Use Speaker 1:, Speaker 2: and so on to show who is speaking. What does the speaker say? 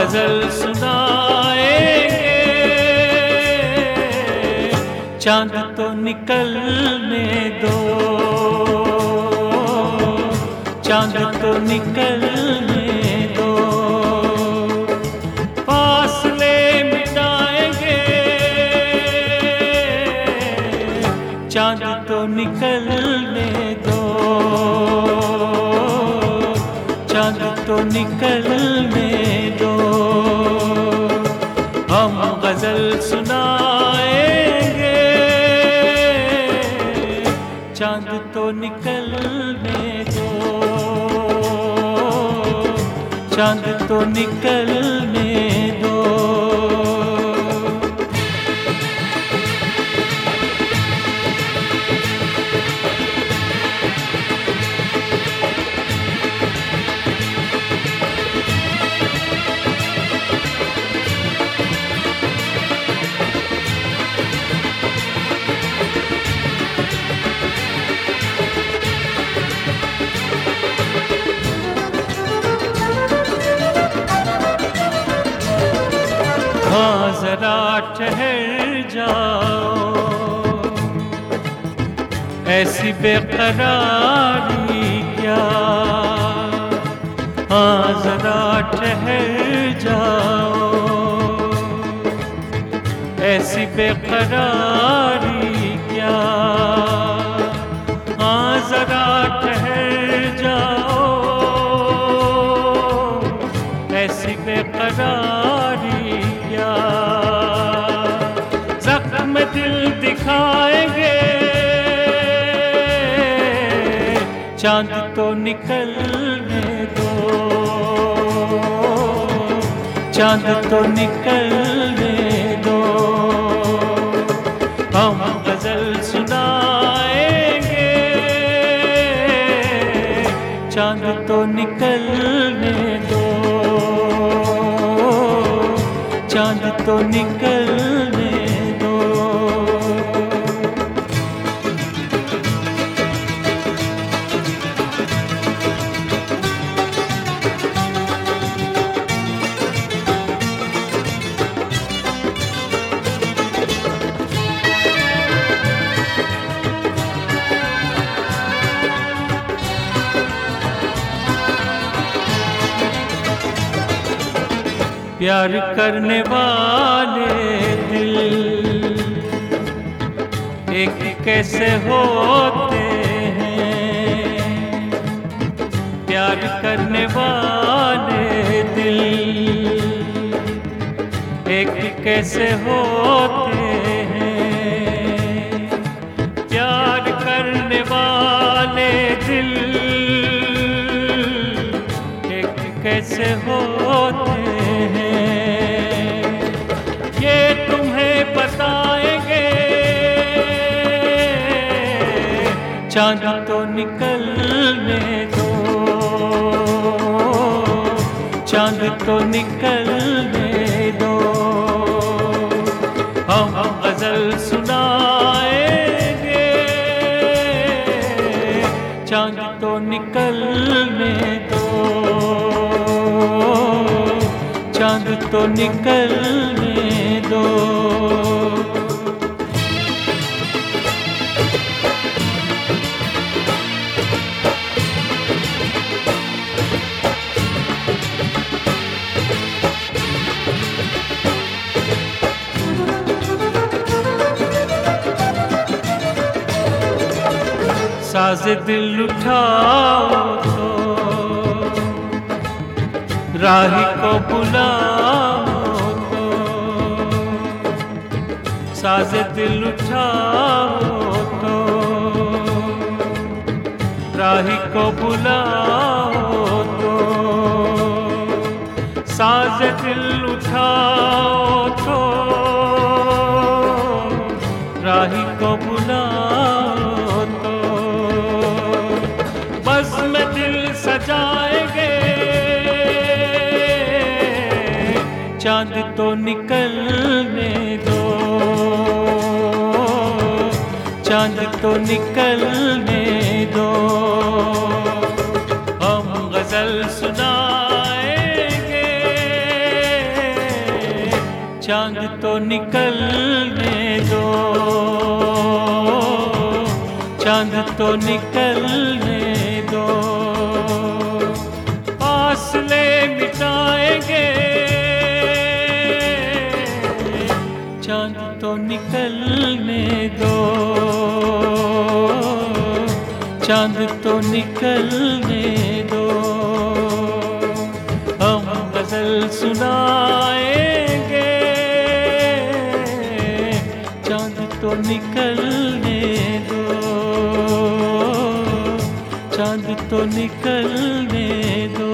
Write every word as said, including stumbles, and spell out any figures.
Speaker 1: गजल सुनाएंगे, चांद तो निकलने दो, चांद तो निकलने दो। फासले मिटाएंगे, चांद तो निकलने दो, चांद तो निकलने दो। हम गजल सुनाएंगे, चांद तो निकलने दो, चांद तो निकलने दो। हाँ जरा ठहर जाओ, ऐसी बेकरारी क्या। हाँ जरा ठहर जाओ, ऐसी बेकरारी क्या। हाँ जरा ठहर जाओ, ऐसी बेकरारी क्या। जख्म दिल दिखाएंगे, चांद तो निकलने दो, चांद तो निकलने दो। हम गजल सुनाएंगे, चांद तो निकलने दो, चांद तो निकलने दो। प्यार करने वाले दिल एक कैसे होते हैं। प्यार करने वाले दिल एक कैसे होते हैं। प्यार करने वाले दिल एक कैसे होते हैं, ये तुम्हें बताएंगे। चांद तो निकलने दो, चांद तो निकलने दो। हम गजल सुनाएंगे, चांद तो निकलने दो, चांद तो निकलने दो। साज़े दिल उठाओ तो राही को बुलाओ तो। साज़े दिल उठाओ तो राही को बुलाओ तो। साज़े दिल उठाओ तो राही को बुलाओ तो। बस में दिल सजाएंगे, चांद तो निकलने दो, चांद तो निकलने दो। हम गजल सुनाएंगे, चांद तो निकलने दो, चांद तो निकलने दो। फासले मिटाएंगे, चांद तो निकलने दो, चांद तो निकलने दो। हम गजल सुनाएंगे, चांद तो निकलने दो, चांद तो निकलने दो।